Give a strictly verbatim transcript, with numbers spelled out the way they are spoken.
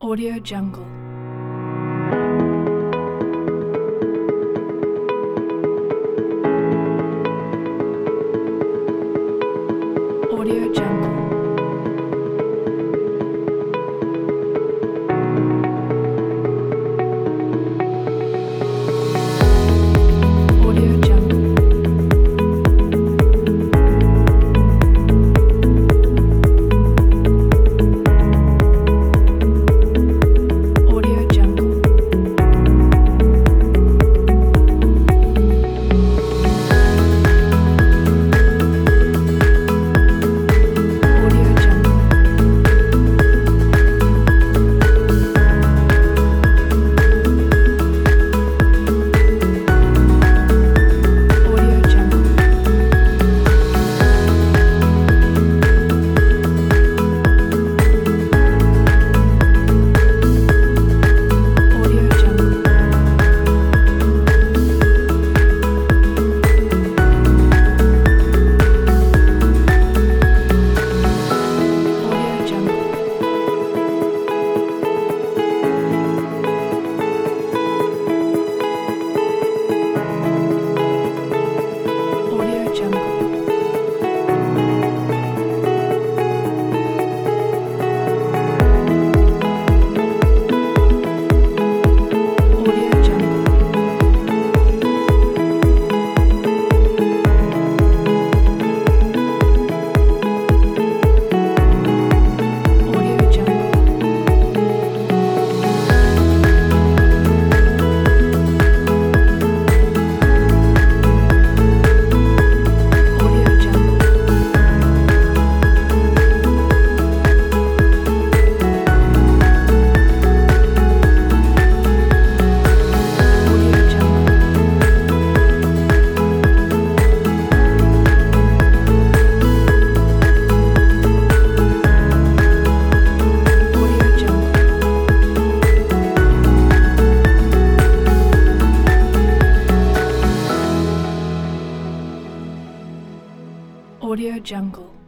Audio Jungle. Audio Jungle. Audio Jungle. Audio Jungle. Audio Jungle. Audio Jungle. Audio Jungle. Audio Jungle. Audio Jungle. Audio Jungle. Audio Jungle. Audio Jungle. Audio Jungle. Audio Jungle. Audio Jungle.